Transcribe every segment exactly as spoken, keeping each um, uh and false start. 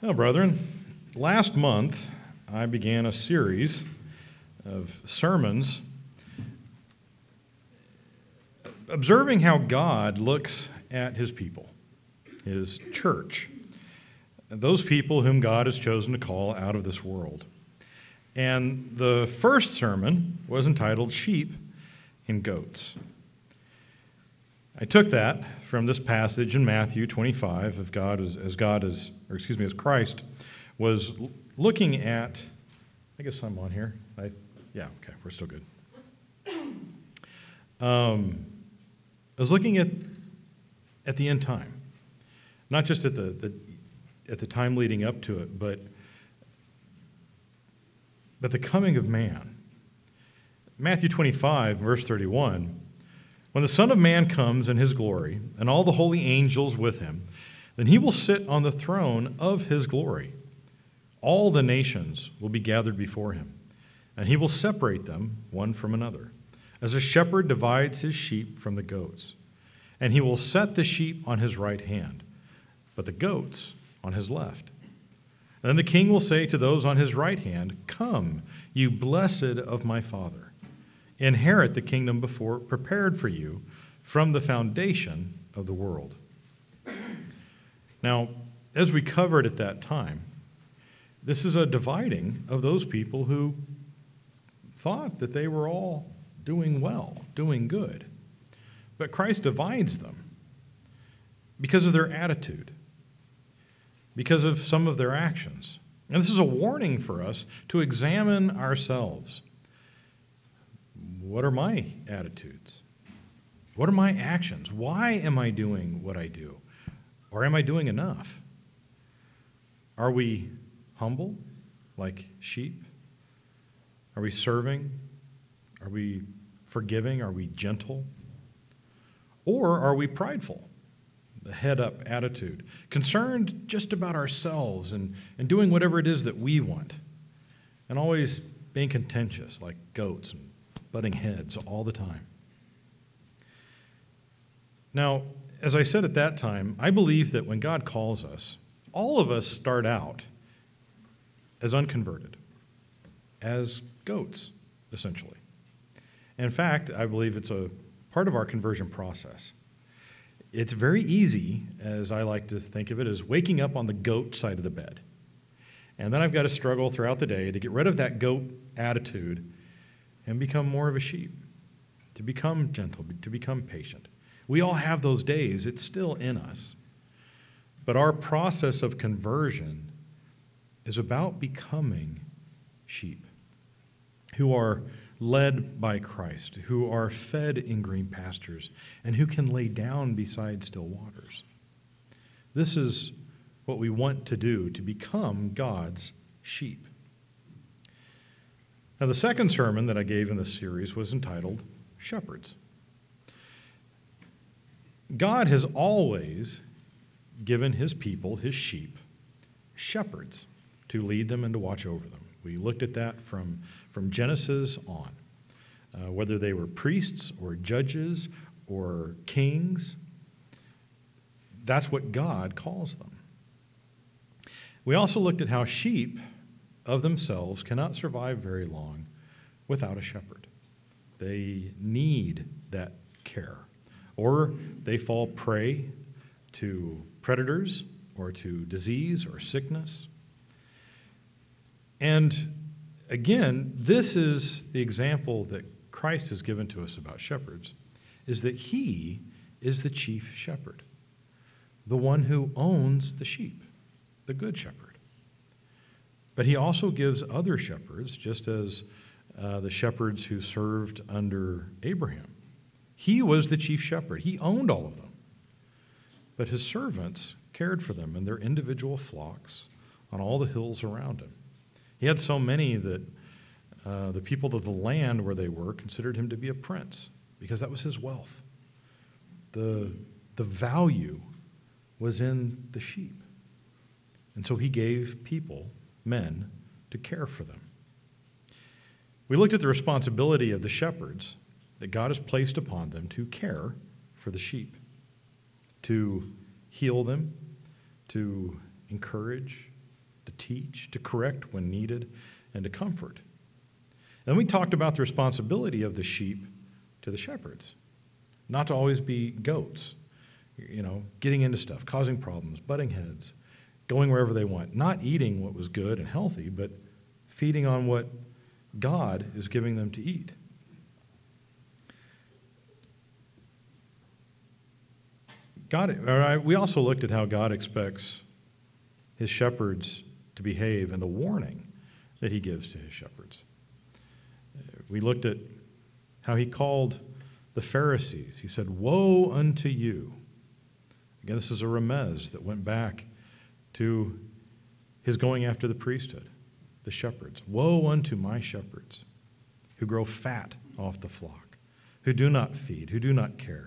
Well, brethren, last month I began a series of sermons observing how God looks at his people, his church, those people whom God has chosen to call out of this world. And the first sermon was entitled Sheep and Goats. I took that from this passage in Matthew twenty-five of God as, as God is, or excuse me, as Christ was looking at. I guess I'm on here. I, yeah, okay, we're still good. Um, I was looking at at the end time, not just at the, the at the time leading up to it, but but the coming of man. Matthew twenty-five, verse thirty-one. When the Son of Man comes in his glory, and all the holy angels with him, then he will sit on the throne of his glory. All the nations will be gathered before him, and he will separate them one from another, as a shepherd divides his sheep from the goats. And he will set the sheep on his right hand, but the goats on his left. And then the king will say to those on his right hand, "Come, you blessed of my Father. Inherit the kingdom before prepared for you from the foundation of the world." Now, as we covered at that time, this is a dividing of those people who thought that they were all doing well, doing good. But Christ divides them because of their attitude, because of some of their actions. And this is a warning for us to examine ourselves. What are my attitudes? What are my actions? Why am I doing what I do? Or am I doing enough? Are we humble, like sheep? Are we serving? Are we forgiving? Are we gentle? Or are we prideful? The head-up attitude, concerned just about ourselves and, and doing whatever it is that we want, and always being contentious like goats and butting heads all the time. Now, as I said at that time, I believe that when God calls us, all of us start out as unconverted, as goats, essentially. In fact, I believe it's a part of our conversion process. It's very easy, as I like to think of it, as waking up on the goat side of the bed. And then I've got to struggle throughout the day to get rid of that goat attitude and become more of a sheep, to become gentle, to become patient. We all have those days. It's still in us. But our process of conversion is about becoming sheep who are led by Christ, who are fed in green pastures, and who can lay down beside still waters. This is what we want to do, to become God's sheep. Now, the second sermon that I gave in this series was entitled Shepherds. God has always given his people, his sheep, shepherds to lead them and to watch over them. We looked at that from, from Genesis on, uh, whether they were priests or judges or kings. That's what God calls them. We also looked at how sheep of themselves cannot survive very long without a shepherd. They need that care, or they fall prey to predators or to disease or sickness. And again, this is the example that Christ has given to us about shepherds, is that he is the chief shepherd, the one who owns the sheep, the good shepherd. But he also gives other shepherds, just as uh, the shepherds who served under Abraham. He was the chief shepherd. He owned all of them. But his servants cared for them and their individual flocks on all the hills around him. He had so many that uh, the people of the land where they were considered him to be a prince, because that was his wealth. The, the value was in the sheep. And so he gave people, men, to care for them. We looked at the responsibility of the shepherds that God has placed upon them to care for the sheep, to heal them, to encourage, to teach, to correct when needed, and to comfort. Then we talked about the responsibility of the sheep to the shepherds, not to always be goats, you know, getting into stuff, causing problems, butting heads, going wherever they want, not eating what was good and healthy, but feeding on what God is giving them to eat. God, all right, we also looked at how God expects his shepherds to behave and the warning that he gives to his shepherds. We looked at how he called the Pharisees. He said, "Woe unto you." Again, this is a remez that went back to his going after the priesthood, the shepherds. "Woe unto my shepherds who grow fat off the flock, who do not feed, who do not care."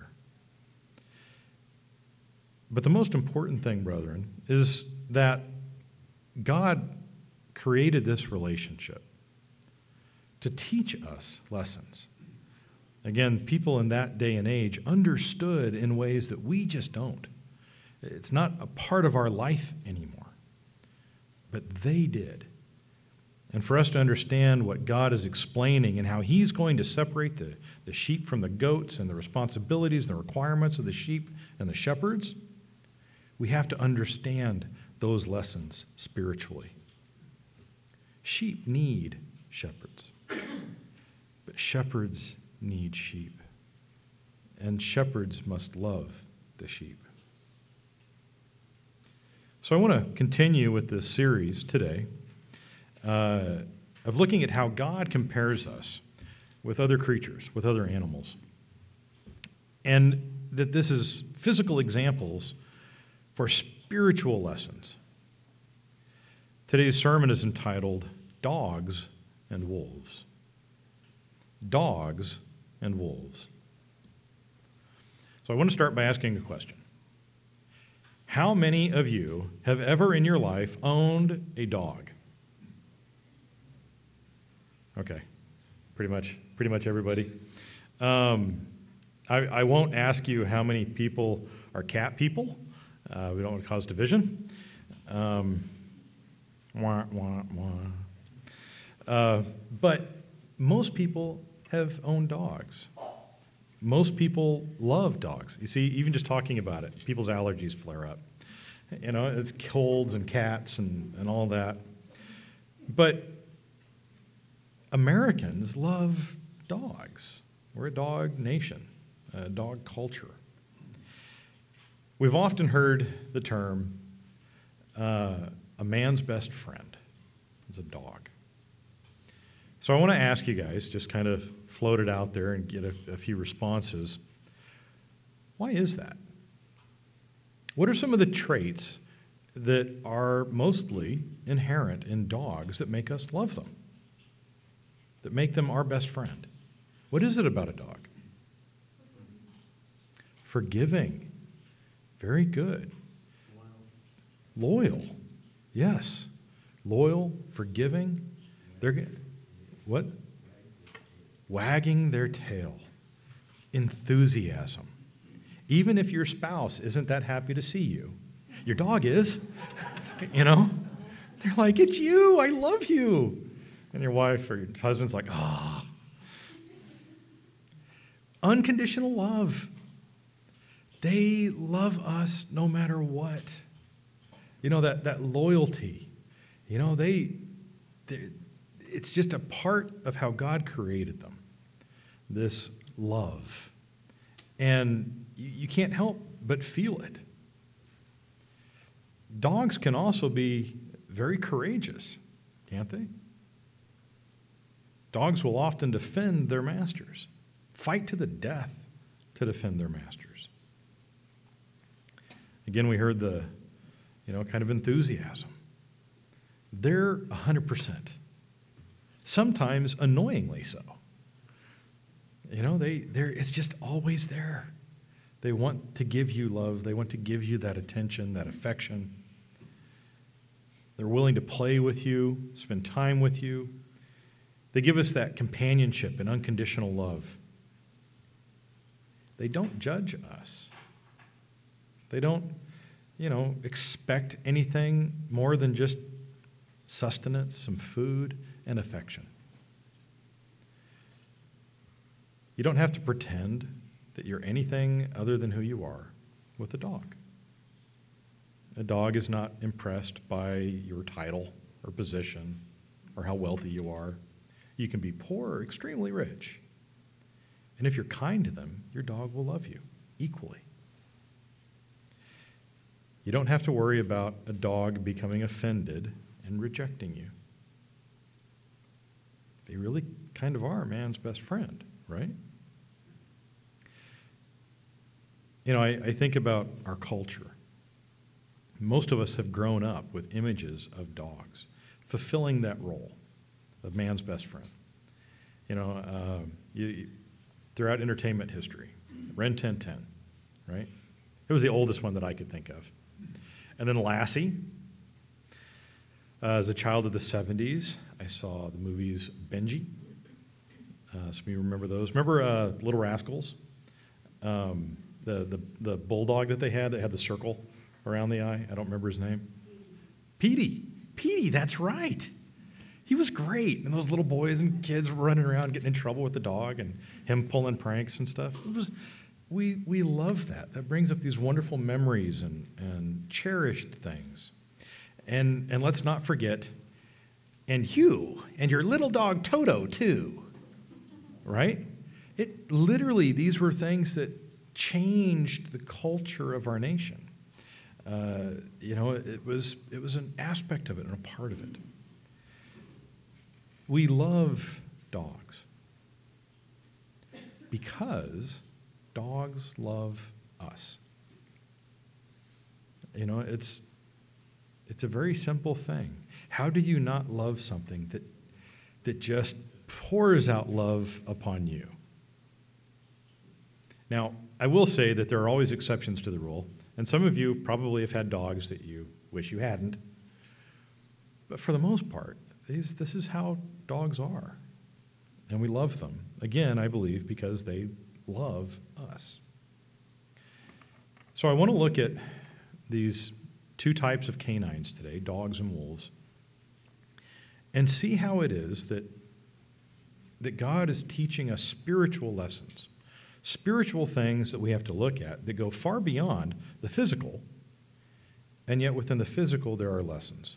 But the most important thing, brethren, is that God created this relationship to teach us lessons. Again, people in that day and age understood in ways that we just don't. It's not a part of our life anymore. But they did. And for us to understand what God is explaining and how he's going to separate the, the sheep from the goats and the responsibilities and the requirements of the sheep and the shepherds, we have to understand those lessons spiritually. Sheep need shepherds, but shepherds need sheep, and shepherds must love the sheep. So I want to continue with this series today uh, of looking at how God compares us with other creatures, with other animals, and that this is physical examples for spiritual lessons. Today's sermon is entitled Dogs and Wolves. Dogs and Wolves. So I want to start by asking a question. How many of you have ever in your life owned a dog? Okay, pretty much, pretty much everybody. Um, I, I won't ask you how many people are cat people. Uh, we don't want to cause division. Um, wah, wah, wah. Uh, but most people have owned dogs. Most people love dogs. You see, even just talking about it, people's allergies flare up. You know, it's colds and cats and, and all that. But Americans love dogs. We're a dog nation, a dog culture. We've often heard the term, uh, a man's best friend is a dog. So I want to ask you guys, just kind of float it out there and get a, a few responses. Why is that? What are some of the traits that are mostly inherent in dogs that make us love them? That make them our best friend? What is it about a dog? Forgiving. Very good. Loyal. Yes. Loyal, forgiving. They're what? Wagging their tail. Enthusiasm. Even if your spouse isn't that happy to see you, your dog is. You know? They're like, "It's you. I love you." And your wife or your husband's like, "Ah." Oh. Unconditional love. They love us no matter what. You know, that, that loyalty. You know, they, it's just a part of how God created them. This love. And you, you can't help but feel it. Dogs can also be very courageous, can't they? Dogs will often defend their masters, fight to the death to defend their masters. Again, we heard the, you know, kind of enthusiasm. They're one hundred percent. Sometimes annoyingly so. You know, they, they're, it's just always there. They want to give you love. They want to give you that attention, that affection. They're willing to play with you, spend time with you. They give us that companionship and unconditional love. They don't judge us. They don't, you know, expect anything more than just sustenance, some food, and affection. You don't have to pretend that you're anything other than who you are with a dog. A dog is not impressed by your title or position or how wealthy you are. You can be poor or extremely rich. And if you're kind to them, your dog will love you equally. You don't have to worry about a dog becoming offended and rejecting you. They really kind of are man's best friend, right? You know, I, I think about our culture. Most of us have grown up with images of dogs fulfilling that role of man's best friend. You know, uh, you, you, throughout entertainment history, Ren ten ten, right? It was the oldest one that I could think of. And then Lassie. Uh, as a child of the seventies, I saw the movies Benji. Uh, some of you remember those. Remember uh, Little Rascals? Um, the, the, the bulldog that they had that had the circle around the eye. I don't remember his name. Petey. Petey, that's right. He was great. And those little boys and kids running around getting in trouble with the dog and him pulling pranks and stuff. It was, we, we love that. That brings up these wonderful memories and, and cherished things. And, and let's not forget, and you, and your little dog Toto, too. Right? It literally, these were things that changed the culture of our nation. Uh, you know, it was it was an aspect of it and a part of it. We love dogs because dogs love us. You know, it's it's a very simple thing. How do you not love something that that just pours out love upon you? Now, I will say that there are always exceptions to the rule. And some of you probably have had dogs that you wish you hadn't. But for the most part, these, this is how dogs are. And we love them. Again, I believe, because they love us. So I want to look at these two types of canines today, dogs and wolves, and see how it is that, that God is teaching us spiritual lessons. Spiritual things that we have to look at that go far beyond the physical, and yet within the physical there are lessons.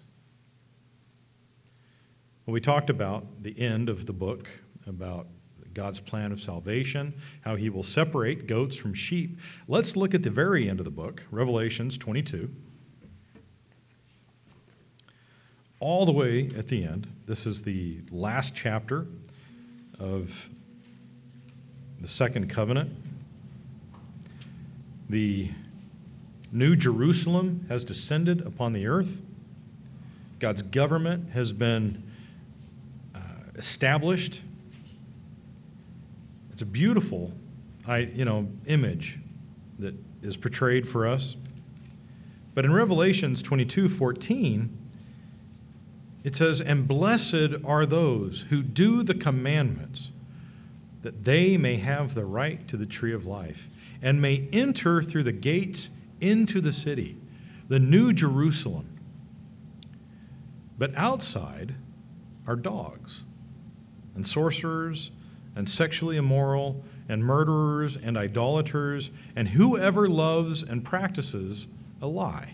When we talked about the end of the book, about God's plan of salvation, how he will separate goats from sheep, let's look at the very end of the book, Revelations twenty-two. All the way at the end. This is the last chapter of the second covenant. The New Jerusalem has descended upon the earth. God's government has been uh, established. It's a beautiful, I, you know, image that is portrayed for us. But in Revelations twenty-two fourteen, it says, "And blessed are those who do the commandments, that they may have the right to the tree of life, and may enter through the gates into the city, the New Jerusalem. But outside are dogs, and sorcerers, and sexually immoral, and murderers, and idolaters, and whoever loves and practices a lie."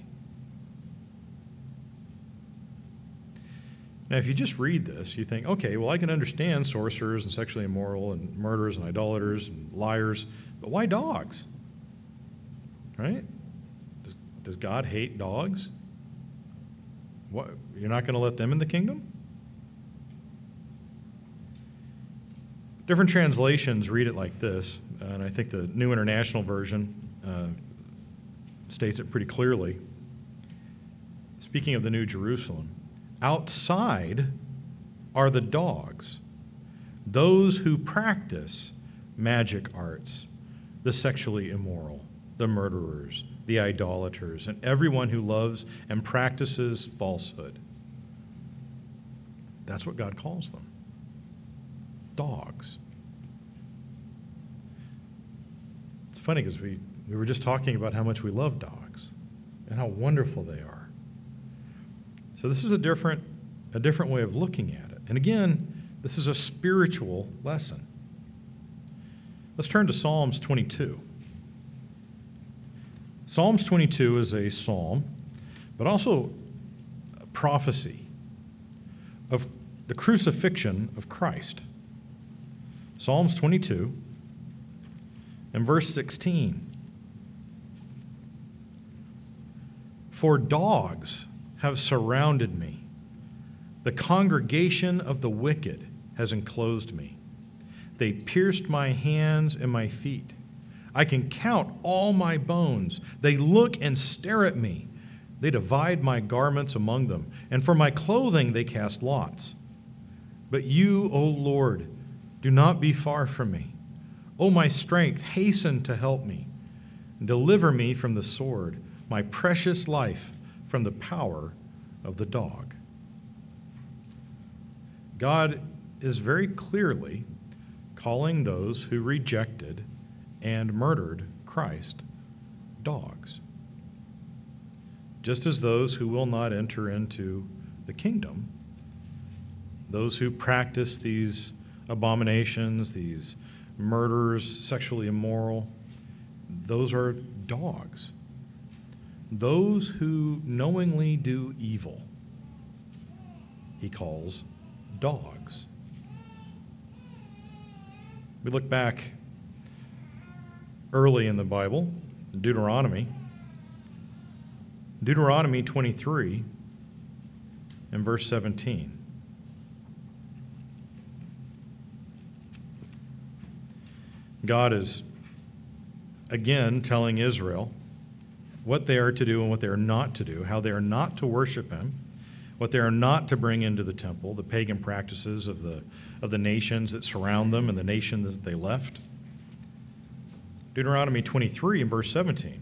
Now, if you just read this, you think, okay, well, I can understand sorcerers and sexually immoral and murderers and idolaters and liars, but why dogs? Right? Does, does God hate dogs? What, you're not going to let them in the kingdom? Different translations read it like this, and I think the New International Version uh, states it pretty clearly. Speaking of the New Jerusalem, outside are the dogs, those who practice magic arts, the sexually immoral, the murderers, the idolaters, and everyone who loves and practices falsehood. That's what God calls them. Dogs. It's funny because we, we were just talking about how much we love dogs and how wonderful they are. So this is a different a different way of looking at it. And again, this is a spiritual lesson. Let's turn to Psalms twenty-two. Psalms twenty-two is a psalm, but also a prophecy of the crucifixion of Christ. Psalms twenty-two and verse sixteen. For dogs have surrounded me. The congregation of the wicked has enclosed me. They pierced my hands and my feet. I can count all my bones. They look and stare at me. They divide my garments among them, and for my clothing they cast lots. But you, O Lord, do not be far from me. O my strength, hasten to help me. Deliver me from the sword, my precious life from the power of the dog. God is very clearly calling those who rejected and murdered Christ dogs. Just as those who will not enter into the kingdom, those who practice these abominations, these murders, sexually immoral, those are dogs. Those who knowingly do evil, he calls dogs. We look back early in the Bible, Deuteronomy. Deuteronomy twenty-three and verse seventeen. God is again telling Israel what they are to do and what they are not to do, how they are not to worship him, what they are not to bring into the temple, the pagan practices of the, of the nations that surround them and the nation that they left. Deuteronomy twenty-three and verse seventeen.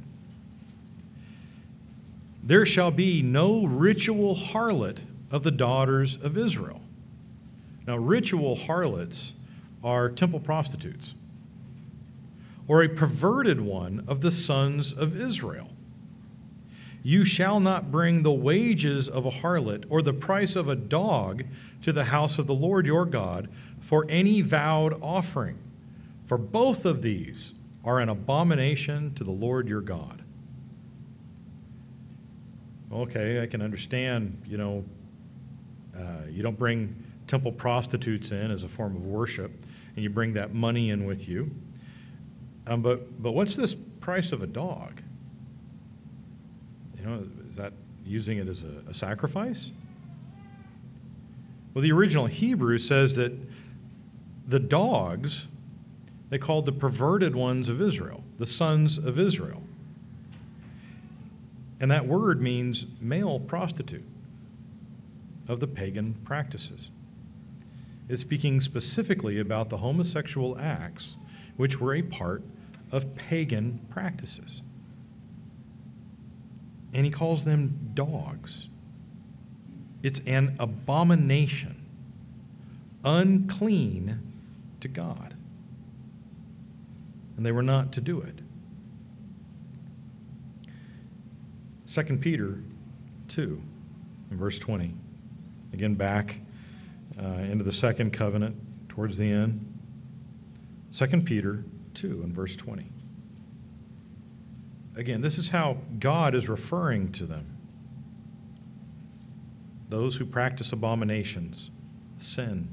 There shall be no ritual harlot of the daughters of Israel. Now, ritual harlots are temple prostitutes, or a perverted one of the sons of Israel. You shall not bring the wages of a harlot or the price of a dog to the house of the Lord your God for any vowed offering, for both of these are an abomination to the Lord your God. Okay, I can understand, you know, uh, you don't bring temple prostitutes in as a form of worship, and you bring that money in with you. Um, but but what's this price of a dog? You know, is that using it as a, a sacrifice? Well, the original Hebrew says that the dogs, they called the perverted ones of Israel, the sons of Israel. And that word means male prostitute of the pagan practices. It's speaking specifically about the homosexual acts which were a part of pagan practices. And he calls them dogs. It's an abomination, unclean to God. And they were not to do it. Second Peter two, in verse twenty. Again, back uh, into the second covenant, towards the end. Second Peter two, in verse twenty. Again, this is how God is referring to them. Those who practice abominations, sin.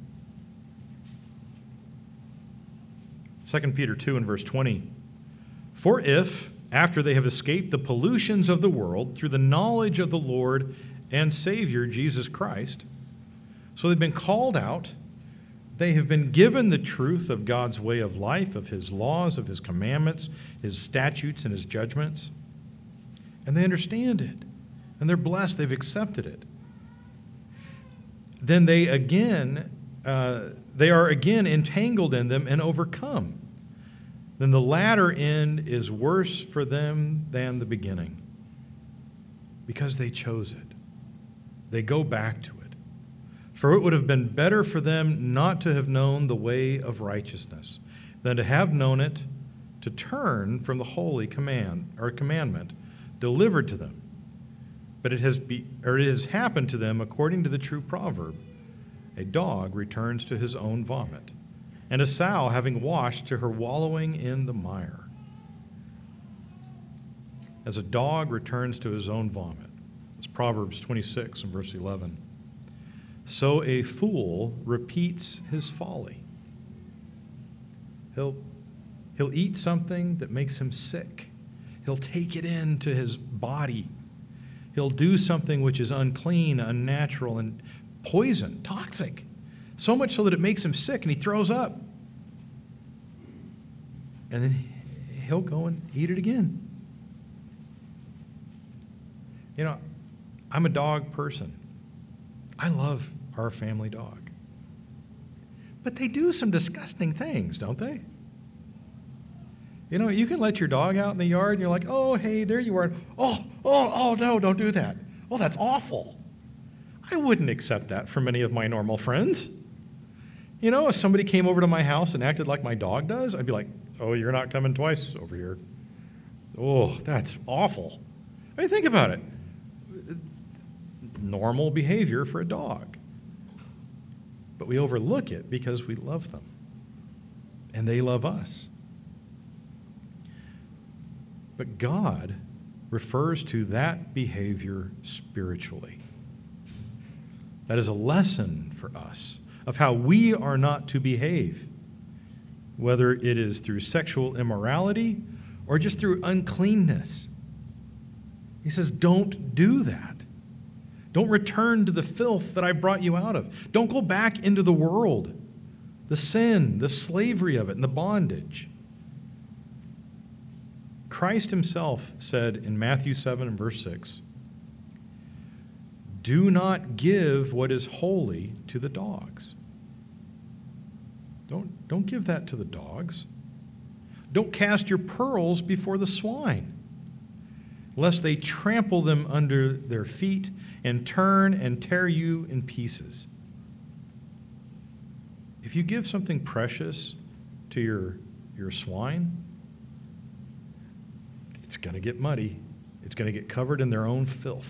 Second Peter two and verse twenty. For if, after they have escaped the pollutions of the world through the knowledge of the Lord and Savior Jesus Christ, so they've been called out, they have been given the truth of God's way of life, of his laws, of his commandments, his statutes, and his judgments. And they understand it. And they're blessed. They've accepted it. Then they again, uh, they are again entangled in them and overcome. Then the latter end is worse for them than the beginning. Because they chose it. They go back to it. For it would have been better for them not to have known the way of righteousness than to have known it, to turn from the holy command or commandment delivered to them. But it has be, or it has happened to them according to the true proverb, a dog returns to his own vomit, and a sow having washed to her wallowing in the mire. As a dog returns to his own vomit. It's Proverbs twenty-six and verse eleven. So a fool repeats his folly. He'll, he'll eat something that makes him sick. He'll take it into his body. He'll do something which is unclean, unnatural, and poison, toxic. So much so that it makes him sick and he throws up. And then he'll go and eat it again. You know, I'm a dog person. I love our family dog. But they do some disgusting things, don't they? You know, you can let your dog out in the yard and you're like, oh, hey, there you are. Oh, oh, oh, no, don't do that. Oh, that's awful. I wouldn't accept that from any of my normal friends. You know, if somebody came over to my house and acted like my dog does, I'd be like, oh, you're not coming twice over here. Oh, that's awful. I mean, think about it. Normal behavior for a dog. But we overlook it because we love them. And they love us. But God refers to that behavior spiritually. That is a lesson for us of how we are not to behave, whether it is through sexual immorality or just through uncleanness. He says, don't do that. Don't return to the filth that I brought you out of. Don't go back into the world, the sin, the slavery of it, and the bondage. Christ himself said in Matthew seven and verse six, do not give what is holy to the dogs. Don't, don't give that to the dogs. Don't cast your pearls before the swine, lest they trample them under their feet and turn and tear you in pieces. If you give something precious to your, your swine, it's going to get muddy. It's going to get covered in their own filth.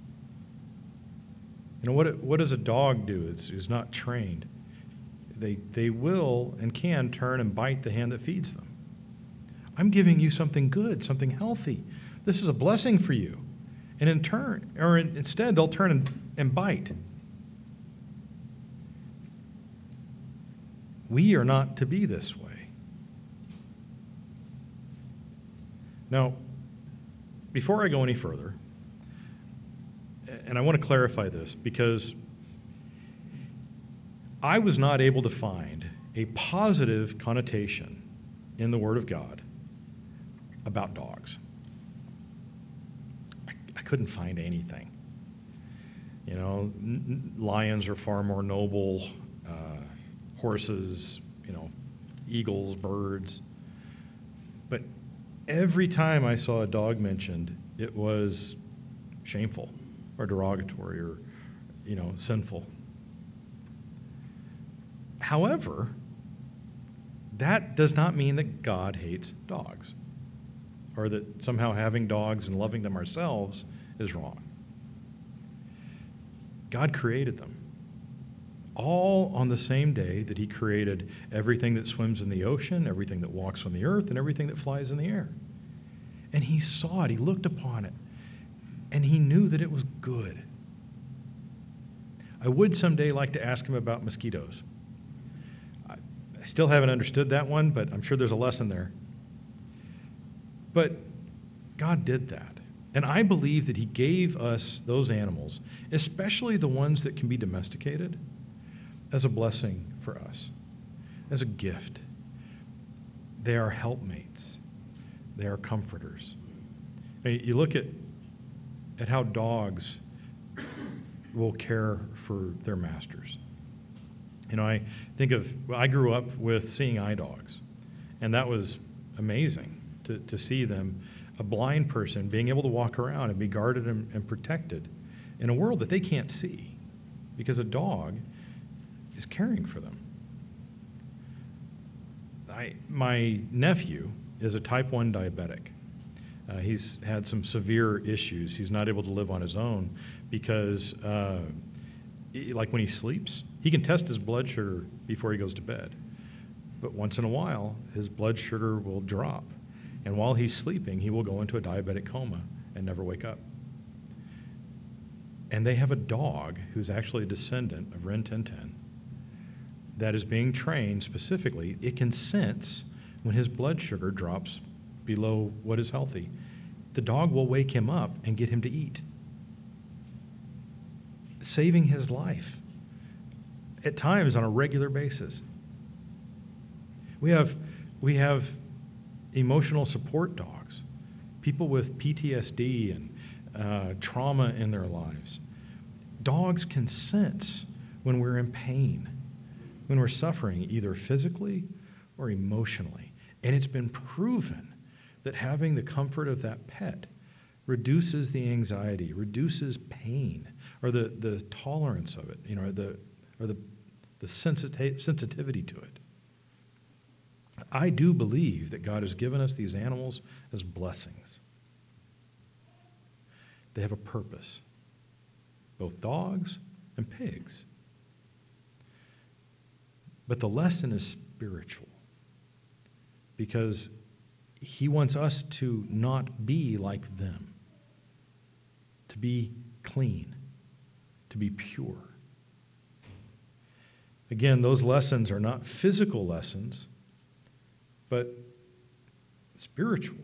You know, what, what does a dog do? It's, it's not trained. They, they will and can turn and bite the hand that feeds them. I'm giving you something good, something healthy. This is a blessing for you. And in turn, or in, instead, they'll turn and, and bite. We are not to be this way. Now, before I go any further, and I want to clarify this because I was not able to find a positive connotation in the Word of God about dogs. I, I couldn't find anything. You know, n- lions are far more noble, uh, horses, you know, eagles, birds. But every time I saw a dog mentioned, it was shameful or derogatory or, you know, sinful. However, that does not mean that God hates dogs or that somehow having dogs and loving them ourselves is wrong. God created them all on the same day that he created everything that swims in the ocean, everything that walks on the earth, and everything that flies in the air. And he saw it, he looked upon it, and he knew that it was good. I would someday like to ask him about mosquitoes. I, I still haven't understood that one, but I'm sure there's a lesson there. But God did that. And I believe that he gave us those animals, especially the ones that can be domesticated, as a blessing for us, as a gift. They are helpmates. They are comforters. I mean, you look at, at how dogs will care for their masters. You know, I think of, well, I grew up with seeing eye dogs, and that was amazing to, to see them, a blind person being able to walk around and be guarded and, and protected in a world that they can't see because a dog is caring for them. I, my nephew is a type one diabetic. Uh, he's had some severe issues. He's not able to live on his own because, uh, he- like when he sleeps, he can test his blood sugar before he goes to bed. But once in a while, his blood sugar will drop. And while he's sleeping, he will go into a diabetic coma and never wake up. And they have a dog who's actually a descendant of Rin Tin Tin that is being trained specifically. It can sense when his blood sugar drops below what is healthy. The dog will wake him up and get him to eat, saving his life at times on a regular basis. We have we have emotional support dogs, people with P T S D and uh, trauma in their lives. Dogs can sense when we're in pain, when we're suffering either physically or emotionally. And it's been proven that having the comfort of that pet reduces the anxiety, reduces pain, or the, the tolerance of it, you know, or the or the the sensita- sensitivity to it. I do believe that God has given us these animals as blessings. They have a purpose, both dogs and pigs. But the lesson is spiritual, because he wants us to not be like them, to be clean, to be pure. Again, those lessons are not physical lessons, but spiritual.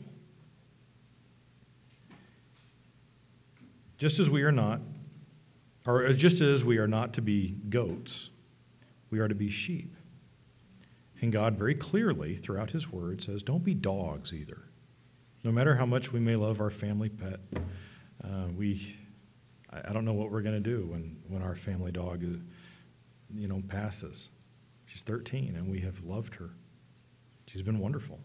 Just as we are not, or just as we are not to be goats, we are to be sheep. And God very clearly throughout his word says, don't be dogs either. No matter how much we may love our family pet, uh, we, I, I don't know what we're going to do when, when our family dog, is, you know, passes. She's thirteen, and we have loved her. She's been wonderful.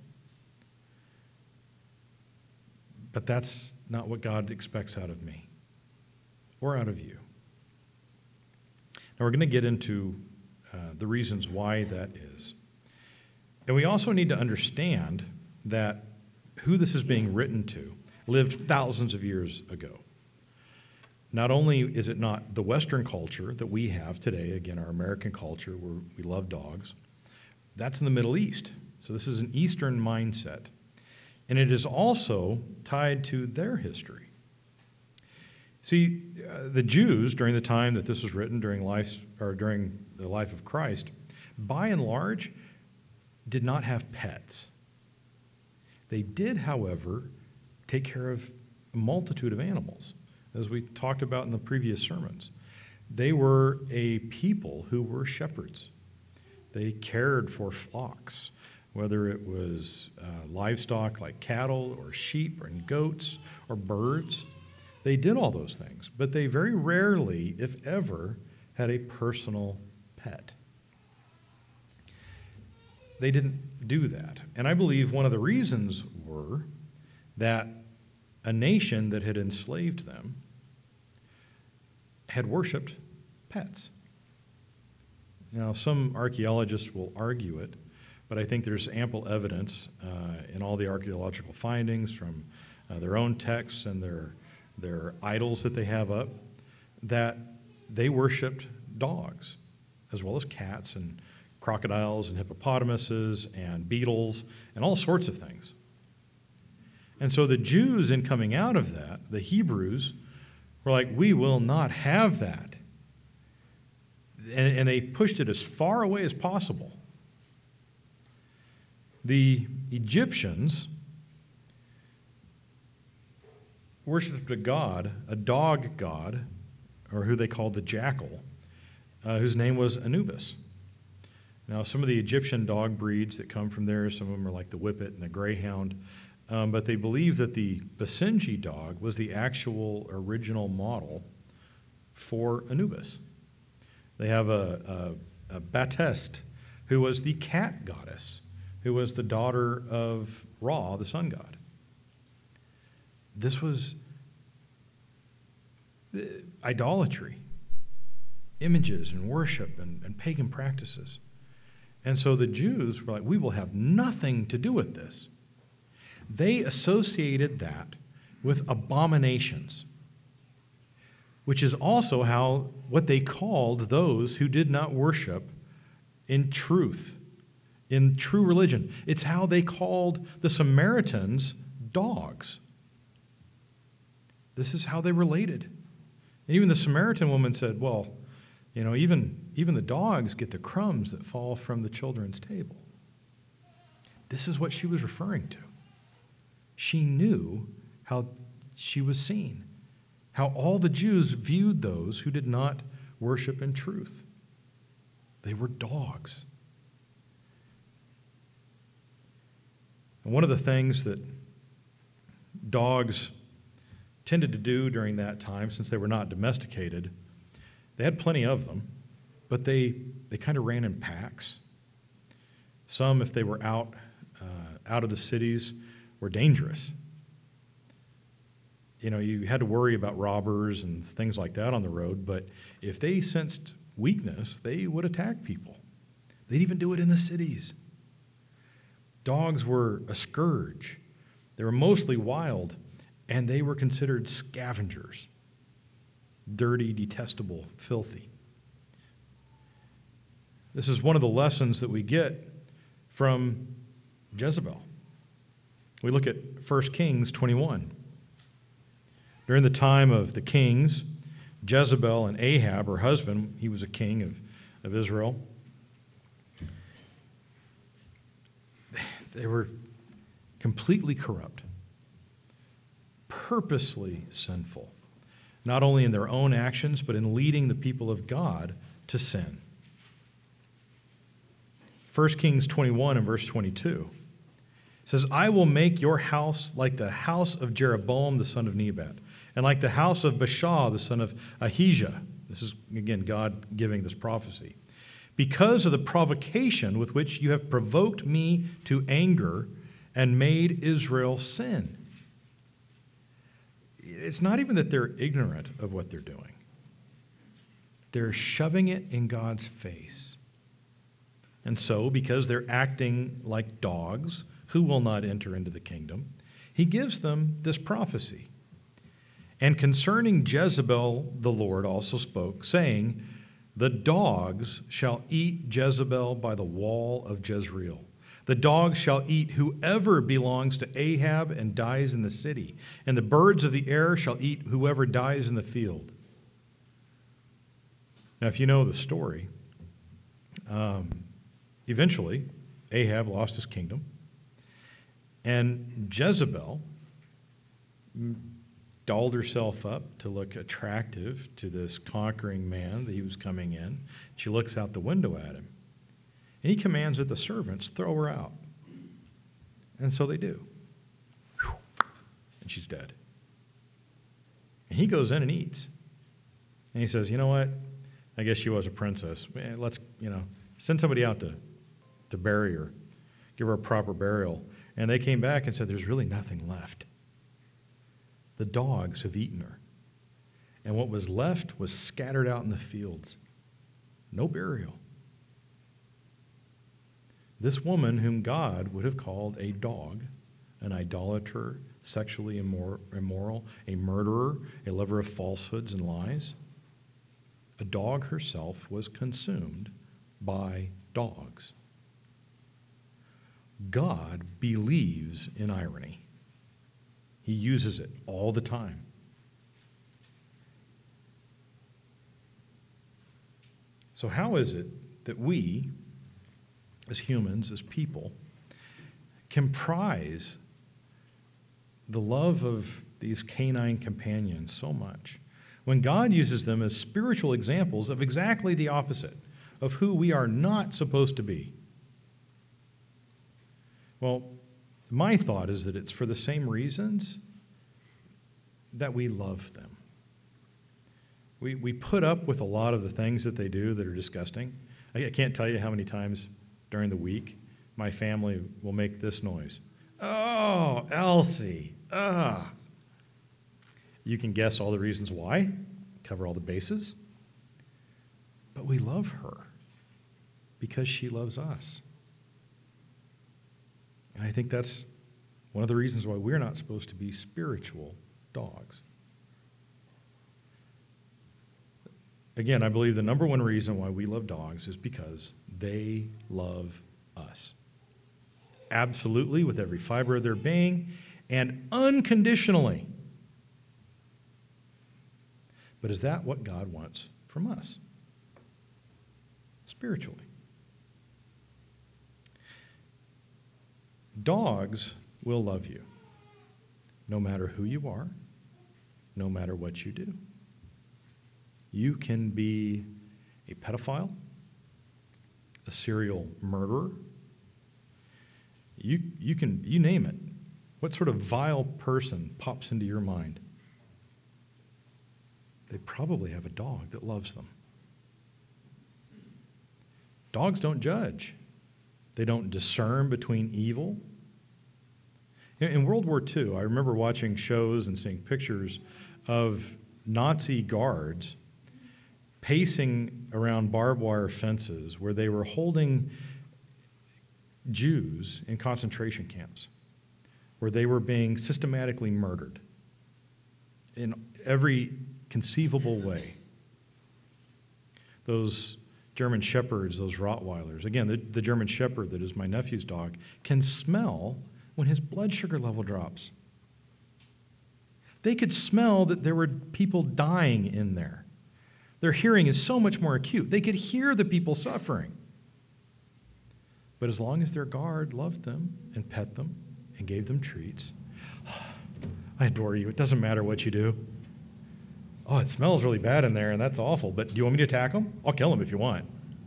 But that's not what God expects out of me or out of you. Now we're going to get into uh, the reasons why that is. And we also need to understand that who this is being written to lived thousands of years ago. Not only is it not the Western culture that we have today, again, our American culture where we love dogs, that's in the Middle East. So this is an Eastern mindset. And it is also tied to their history. See, uh, the Jews, during the time that this was written, during life, or during the life of Christ, by and large, did not have pets. They did, however, take care of a multitude of animals, as we talked about in the previous sermons. They were a people who were shepherds. They cared for flocks, whether it was uh, livestock like cattle or sheep or goats or birds. They did all those things, but they very rarely, if ever, had a personal pet. They didn't do that. And I believe one of the reasons were that a nation that had enslaved them had worshipped pets. Now, some archaeologists will argue it, but I think there's ample evidence uh, in all the archaeological findings from uh, their own texts and their their idols that they have up, that they worshipped dogs as well as cats and crocodiles and hippopotamuses and beetles and all sorts of things. And so the Jews, in coming out of that, the Hebrews, were like, we will not have that. And, and they pushed it as far away as possible. The Egyptians worshipped a god, a dog god, or who they called the jackal, uh, whose name was Anubis. Now, some of the Egyptian dog breeds that come from there, some of them are like the Whippet and the Greyhound, um, but they believe that the Basenji dog was the actual original model for Anubis. They have a, a, a Batest, who was the cat goddess, who was the daughter of Ra, the sun god. This was idolatry, images and worship and, and pagan practices. And so the Jews were like, we will have nothing to do with this. they associated that with abominations, which is also how what they called those who did not worship in truth, in true religion. It's how they called the Samaritans dogs. This is how they related. And even the Samaritan woman said, well, you know, even, even the dogs get the crumbs that fall from the children's table. This is what she was referring to. She knew how she was seen, how all the Jews viewed those who did not worship in truth. They were dogs. And one of the things that dogs tended to do during that time, since they were not domesticated, they had plenty of them, but they, they kind of ran in packs. Some, if they were out, uh, out of the cities, were dangerous. You know, you had to worry about robbers and things like that on the road, but if they sensed weakness, they would attack people. They'd even do it in the cities. Dogs were a scourge. They were mostly wild, and they were considered scavengers. Dirty, detestable, filthy. This is one of the lessons that we get from Jezebel. We look at First Kings twenty-one. During the time of the kings, Jezebel and Ahab, her husband, he was a king of, of Israel, they were completely corrupt, purposely sinful, not only in their own actions, but in leading the people of God to sin. First Kings twenty-one and verse twenty-two says, I will make your house like the house of Jeroboam the son of Nebat, and like the house of Baasha the son of Ahijah. This is, again, God giving this prophecy. Because of the provocation with which you have provoked me to anger and made Israel sin. It's not even that they're ignorant of what they're doing. They're shoving it in God's face. And so, because they're acting like dogs who will not enter into the kingdom, he gives them this prophecy. And concerning Jezebel, the Lord also spoke, saying, the dogs shall eat Jezebel by the wall of Jezreel. The dogs shall eat whoever belongs to Ahab and dies in the city, and the birds of the air shall eat whoever dies in the field. Now, if you know the story, um, eventually Ahab lost his kingdom, and Jezebel dolled herself up to look attractive to this conquering man that he was coming in. She looks out the window at him. And he commands that the servants throw her out. And so they do. And she's dead. And he goes in and eats. And he says, you know what? I guess she was a princess. Let's, you know, send somebody out to, to bury her. Give her a proper burial. And they came back and said, there's really nothing left. The dogs have eaten her. And what was left was scattered out in the fields. No burial. This woman, whom God would have called a dog, an idolater, sexually immor- immoral, a murderer, a lover of falsehoods and lies, a dog herself was consumed by dogs. God believes in irony. He uses it all the time. So how is it that we, as humans, as people, can prize the love of these canine companions so much when God uses them as spiritual examples of exactly the opposite of who we are not supposed to be? Well, my thought is that it's for the same reasons that we love them. We, we put up with a lot of the things that they do that are disgusting. I, I can't tell you how many times during the week my family will make this noise. Oh, Elsie. Ah. You can guess all the reasons why, cover all the bases. But we love her because she loves us. And I think that's One of the reasons why we're not supposed to be spiritual dogs. Again, I believe the number one reason why we love dogs is because they love us. Absolutely, with every fiber of their being, and unconditionally. But is that what God wants from us? Spiritually. Dogs will love you, no matter who you are, no matter what you do. You can be a pedophile, a serial murderer. You, you can, you name it. What sort of vile person pops into your mind? They probably have a dog that loves them. Dogs don't judge. They don't discern between evil. In World War Two, I remember watching shows and seeing pictures of Nazi guards pacing around barbed wire fences where they were holding Jews in concentration camps, where they were being systematically murdered in every conceivable way. Those German Shepherds, those Rottweilers, again, the, the German Shepherd that is my nephew's dog, can smell when his blood sugar level drops. They could smell that there were people dying in there. Their hearing is so much more acute. They could hear the people suffering. But as long as their guard loved them and pet them and gave them treats, I adore you. It doesn't matter what you do. Oh, it smells really bad in there, and that's awful, but do you want me to attack them? I'll kill them if you want.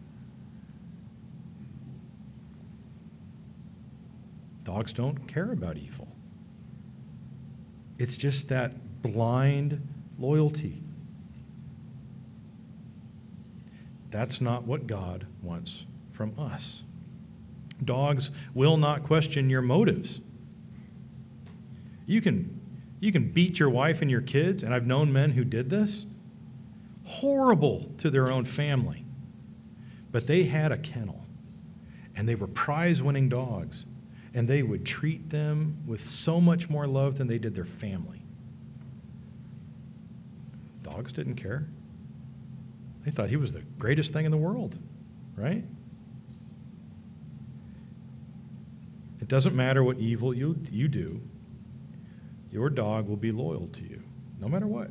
Dogs don't care about evil. It's just that blind loyalty. That's not what God wants from us. Dogs will not question your motives. You can, you can beat your wife and your kids, and I've known men who did this. Horrible to their own family. But they had a kennel, and they were prize-winning dogs, and they would treat them with so much more love than they did their family. Dogs didn't care. They thought he was the greatest thing in the world, right? It doesn't matter what evil you, you do, your dog will be loyal to you, no matter what.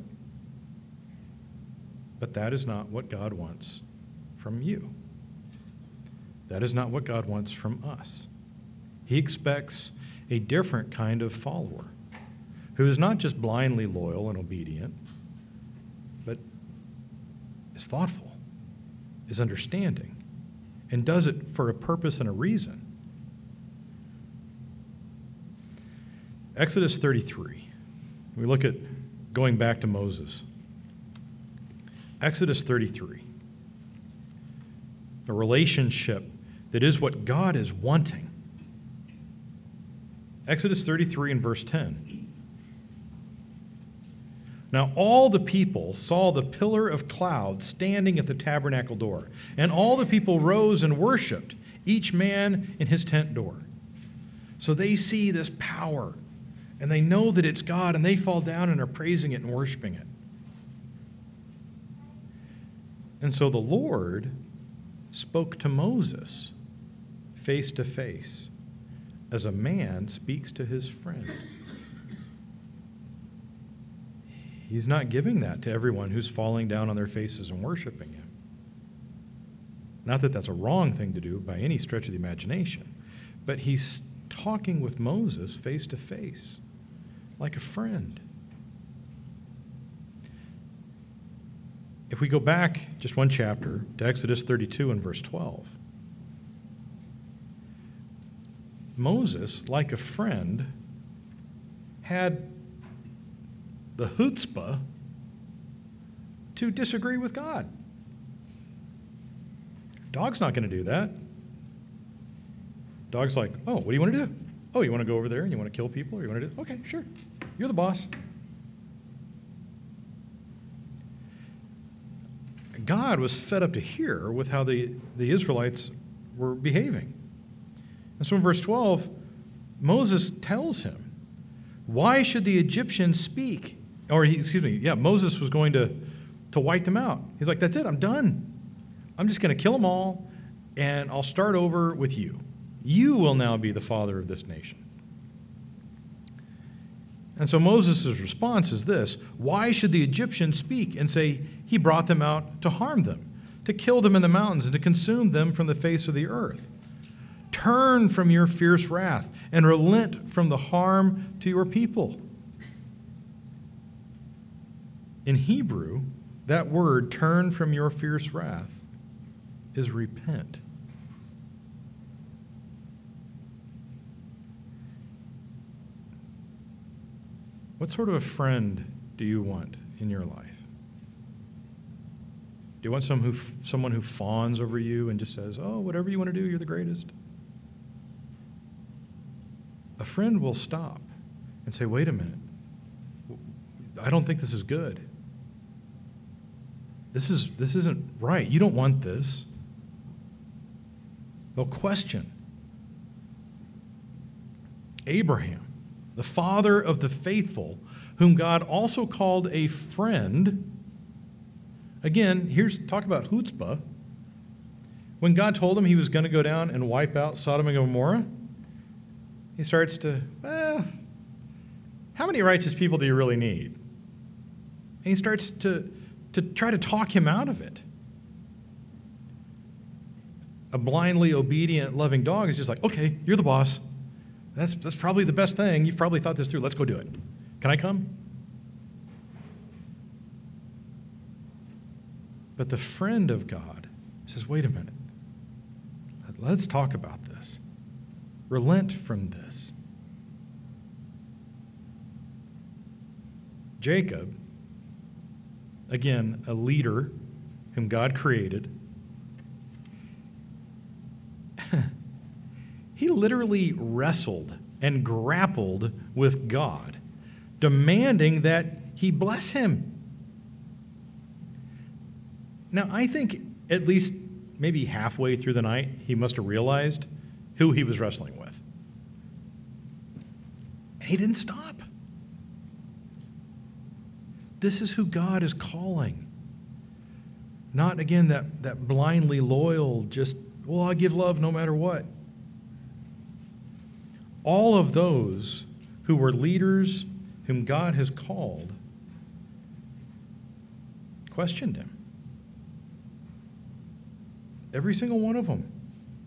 But that is not what God wants from you. That is not what God wants from us. He expects a different kind of follower who is not just blindly loyal and obedient, but is thoughtful, is understanding, and does it for a purpose and a reason. Exodus thirty-three. We look at going back to Moses. Exodus thirty-three. A relationship that is what God is wanting. Exodus thirty-three and verse ten. Now all the people saw the pillar of cloud standing at the tabernacle door, and all the people rose and worshipped, each man in his tent door. So they see this power, and they know that it's God, and they fall down and are praising it and worshiping it. And so the Lord spoke to Moses face to face, as a man speaks to his friend. He's not giving that to everyone who's falling down on their faces and worshiping him. Not that that's a wrong thing to do by any stretch of the imagination, but he's talking with Moses face to face, like a friend. If we go back just one chapter to Exodus thirty-two and verse twelve, Moses, like a friend, had the chutzpah to disagree with God. Dog's not going to do that. Dog's like, oh, what do you want to do? Oh, you want to go over there and you want to kill people? Or you want to do? Okay, sure. You're the boss. God was fed up to hear with how the, the Israelites were behaving. And so in verse twelve, Moses tells him, Why should the Egyptians speak? Or, he, excuse me, yeah, Moses was going to, to wipe them out. He's like, that's it, I'm done. I'm just going to kill them all, and I'll start over with you. You will now be the father of this nation. And so Moses' response is this: why should the Egyptians speak and say he brought them out to harm them, to kill them in the mountains, and to consume them from the face of the earth? Turn from your fierce wrath and relent from the harm to your people. In Hebrew, that word, turn from your fierce wrath, is repent. What sort of a friend do you want in your life? Do you want some who, someone who fawns over you and just says, oh, whatever you want to do, you're the greatest? A friend will stop and say, wait a minute. I don't think this is good. This is this isn't right. You don't want this. They'll question. Abraham, the father of the faithful, whom God also called a friend. Again, here's talk about chutzpah. When God told him he was going to go down and wipe out Sodom and Gomorrah, he starts to, well, how many righteous people do you really need? And he starts to, to try to talk him out of it. A blindly obedient, loving dog is just like, okay, you're the boss. That's, that's probably the best thing. You've probably thought this through. Let's go do it. Can I come? But the friend of God says, wait a minute. Let's talk about this. Relent from this. Jacob, again, a leader whom God created, he literally wrestled and grappled with God, demanding that he bless him. Now, I think at least maybe halfway through the night, he must have realized who he was wrestling with. And he didn't stop. This is who God is calling. Not, again, that, that blindly loyal, just, well, I give love no matter what. All of those who were leaders whom God has called questioned him. Every single one of them.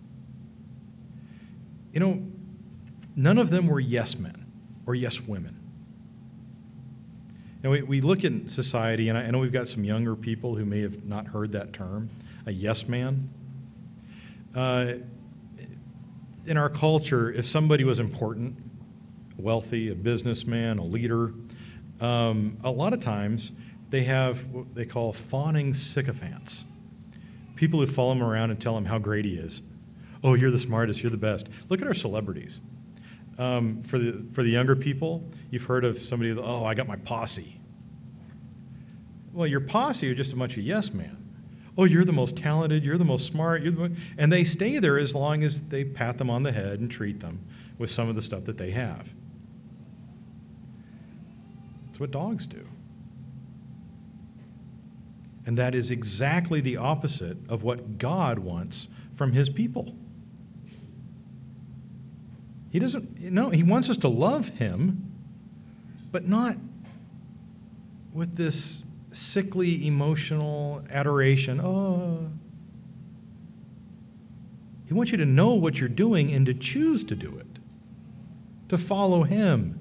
You know, none of them were yes men or yes women. And we, we look in society, and I, I know we've got some younger people who may have not heard that term, a yes man. Uh, in our culture, if somebody was important, wealthy, a businessman, a leader, um, a lot of times they have what they call fawning sycophants. People who follow him around and tell him how great he is. Oh, you're the smartest, you're the best. Look at our celebrities. Um, for the for the younger people, you've heard of somebody, oh, I got my posse. Well, your posse are just a bunch of yes men. Oh, you're the most talented, you're the most smart, you're the most, and they stay there as long as they pat them on the head and treat them with some of the stuff that they have. That's what dogs do. And that is exactly the opposite of what God wants from his people. He doesn't, no, he wants us to love him, but not with this sickly, emotional adoration. Oh. He wants you to know what you're doing and to choose to do it, to follow him.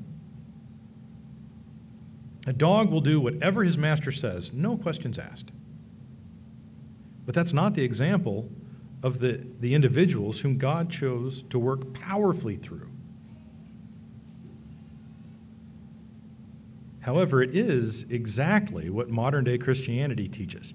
A dog will do whatever his master says, no questions asked. But that's not the example of the, the individuals whom God chose to work powerfully through. However, it is exactly what modern-day Christianity teaches.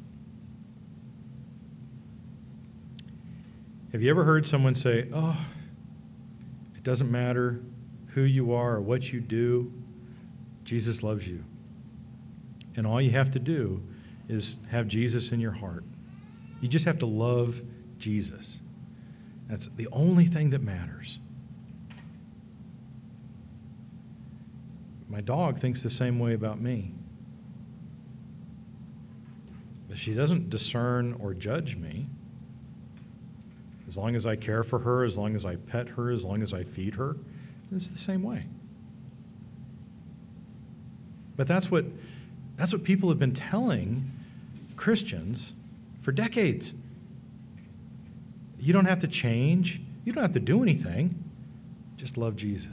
Have you ever heard someone say, oh, it doesn't matter who you are or what you do, Jesus loves you. And all you have to do is have Jesus in your heart. You just have to love Jesus. That's the only thing that matters. My dog thinks the same way about me. But she doesn't discern or judge me. As long as I care for her, as long as I pet her, as long as I feed her, it's the same way. But that's what that's what people have been telling Christians for decades. You don't have to change. You don't have to do anything. Just love Jesus.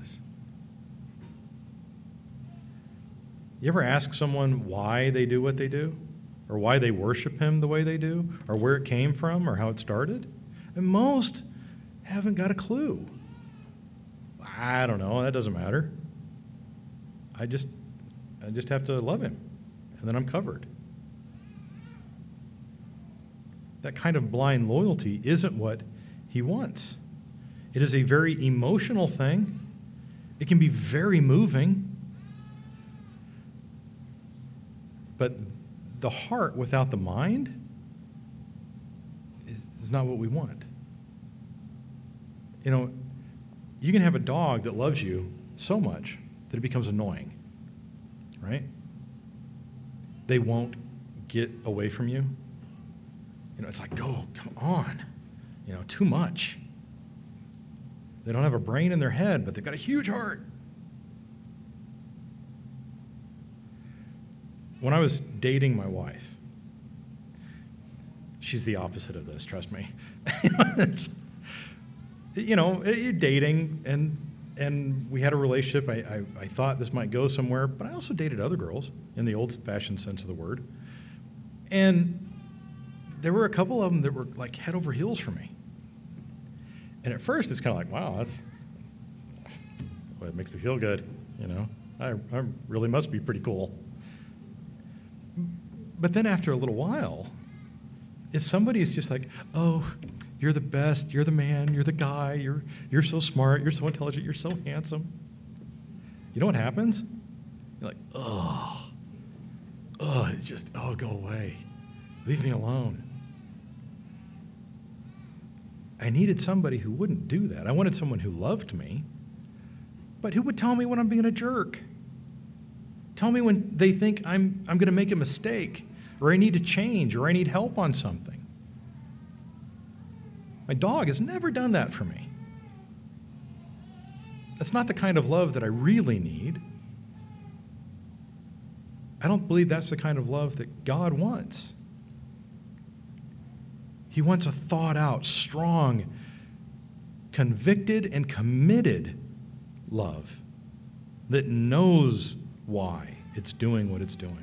You ever ask someone why they do what they do? Or why they worship him the way they do? Or where it came from? Or how it started? And most haven't got a clue. I don't know. That doesn't matter. I just, I just have to love him. And then I'm covered. That kind of blind loyalty isn't what he wants. It is a very emotional thing. It can be very moving. But the heart without the mind is, is not what we want. You know, you can have a dog that loves you so much that it becomes annoying, right? They won't get away from you. You know, it's like, go, come on. You know, too much. They don't have a brain in their head, but they've got a huge heart. When I was dating my wife, she's the opposite of this, trust me. You know, you're dating, and and we had a relationship. I, I, I thought this might go somewhere, but I also dated other girls in the old-fashioned sense of the word. And there were a couple of them that were like head over heels for me. And at first, it's kind of like, wow, that's well, it makes me feel good. You know, I, I really must be pretty cool. But then after a little while, if somebody is just like, oh, you're the best, you're the man, you're the guy, you're you're so smart, you're so intelligent, you're so handsome, you know what happens? You're like, oh, oh, it's just, oh, go away. Leave me alone. I needed somebody who wouldn't do that. I wanted someone who loved me, but who would tell me when I'm being a jerk. Tell me when they think I'm I'm going to make a mistake, or I need to change, or I need help on something. My dog has never done that for me. That's not the kind of love that I really need. I don't believe that's the kind of love that God wants. He wants a thought out, strong, convicted, and committed love that knows why it's doing what it's doing.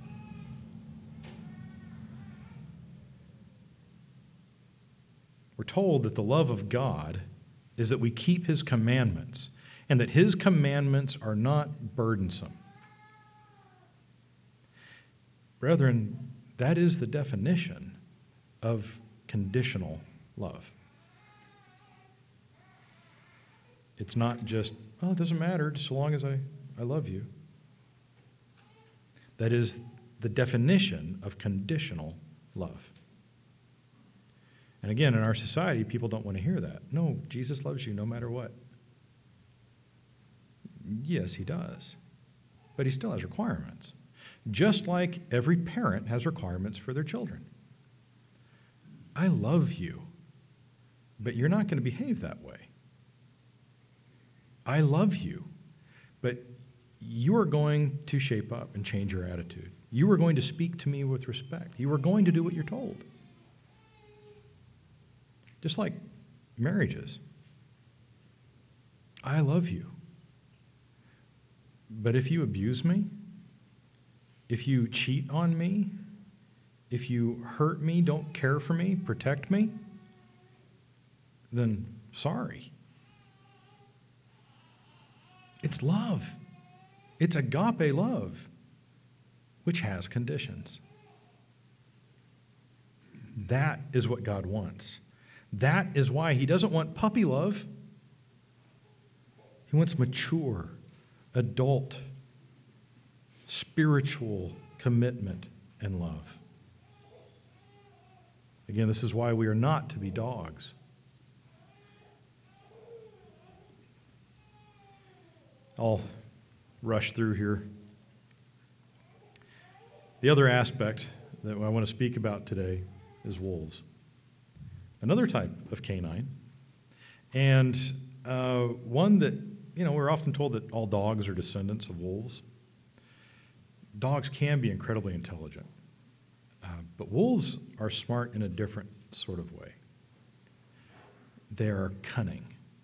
We're told that the love of God is that we keep His commandments, and that His commandments are not burdensome. Brethren, that is the definition of conditional love. It's not just, well, it doesn't matter, just so long as I, I love you. That is the definition of conditional love. And again, in our society, people don't want to hear that. No, Jesus loves you no matter what. Yes, He does. But He still has requirements. Just like every parent has requirements for their children. I love you, but you're not going to behave that way. I love you, but you are going to shape up and change your attitude. You are going to speak to me with respect. You are going to do what you're told. Just like marriages. I love you. But if you abuse me, if you cheat on me, if you hurt me, don't care for me, protect me, then sorry. It's love. It's agape love, which has conditions. That is what God wants. That is why He doesn't want puppy love. He wants mature, adult, spiritual commitment and love. Again, this is why we are not to be dogs. I'll rush through here. The other aspect that I want to speak about today is wolves. Another type of canine, and uh, one that, you know, we're often told that all dogs are descendants of wolves. Dogs can be incredibly intelligent, uh, but wolves are smart in a different sort of way. They are cunning.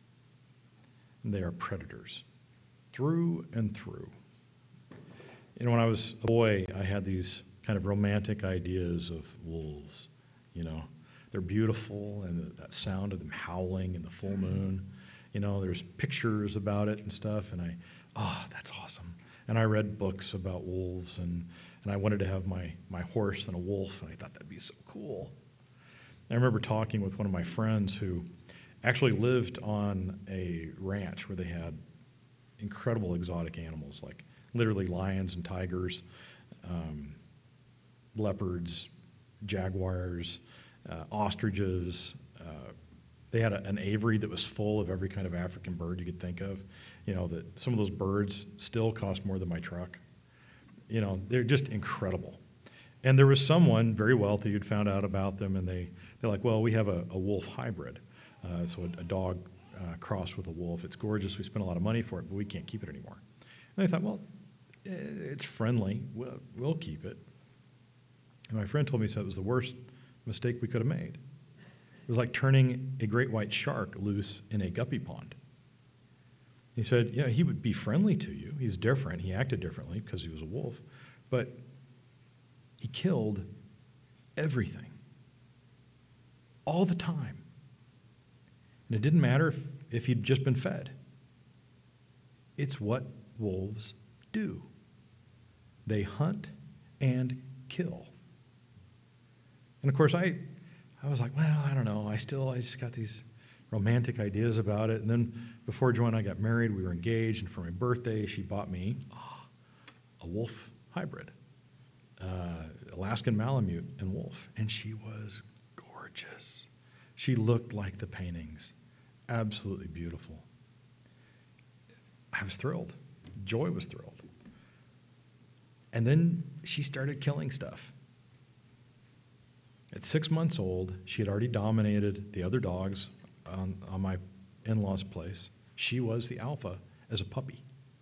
They are predators, through and through. You know, when I was a boy, I had these kind of romantic ideas of wolves. You know, they're beautiful, and that sound of them howling in the full moon. You know, there's pictures about it and stuff, and I, oh, that's awesome. And I read books about wolves, and, and I wanted to have my, my horse and a wolf, and I thought that'd be so cool. I remember talking with one of my friends who actually lived on a ranch where they had incredible exotic animals, like literally lions and tigers, um, leopards, jaguars, uh, ostriches. Uh, they had a, an aviary that was full of every kind of African bird you could think of. You know, that some of those birds still cost more than my truck. You know, they're just incredible. And there was someone very wealthy who'd found out about them, and they, they're like, well, we have a, a wolf hybrid. Uh, so a, a dog uh, crossed with a wolf. It's gorgeous. We spent a lot of money for it, but we can't keep it anymore. And I thought, well, it's friendly. We'll, we'll keep it. And my friend told me so it was the worst mistake we could have made. It was like turning a great white shark loose in a guppy pond. He said, yeah, he would be friendly to you. He's different. He acted differently because he was a wolf. But he killed everything. All the time. And it didn't matter if, if he'd just been fed. It's what wolves do. They hunt and kill. And of course, I, I was like, well, I don't know. I still, I just got these romantic ideas about it. And then before Joy and I got married, we were engaged, and for my birthday, she bought me oh, a wolf hybrid, uh, Alaskan Malamute and wolf, and she was gorgeous. She looked like the paintings, absolutely beautiful. I was thrilled. Joy was thrilled. And then she started killing stuff. At six months old, she had already dominated the other dogs on, on my in-laws' place. She was the alpha as a puppy.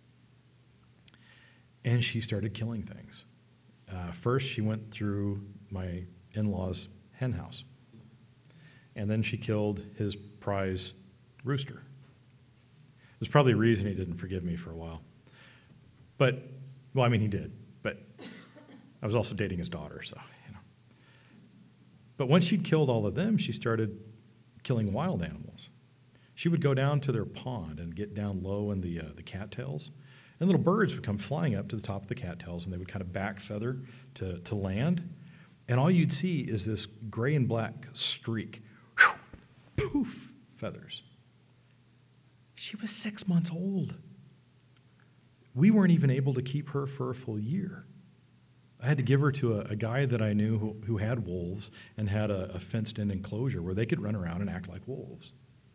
And she started killing things. Uh, first, she went through my in-laws' hen house. And then she killed his prize rooster. There's probably a reason he didn't forgive me for a while. But, well, I mean, he did. But I was also dating his daughter, so, you know. But once she'd killed all of them, she started killing wild animals. She would go down to their pond and get down low in the uh, the cattails, and little birds would come flying up to the top of the cattails, and they would kind of back feather to, to land, and all you'd see is this gray and black streak. Whew, poof, feathers. She was six months old. We weren't even able to keep her for a full year. I had to give her to a, a guy that I knew who, who had wolves and had a, a fenced-in enclosure where they could run around and act like wolves.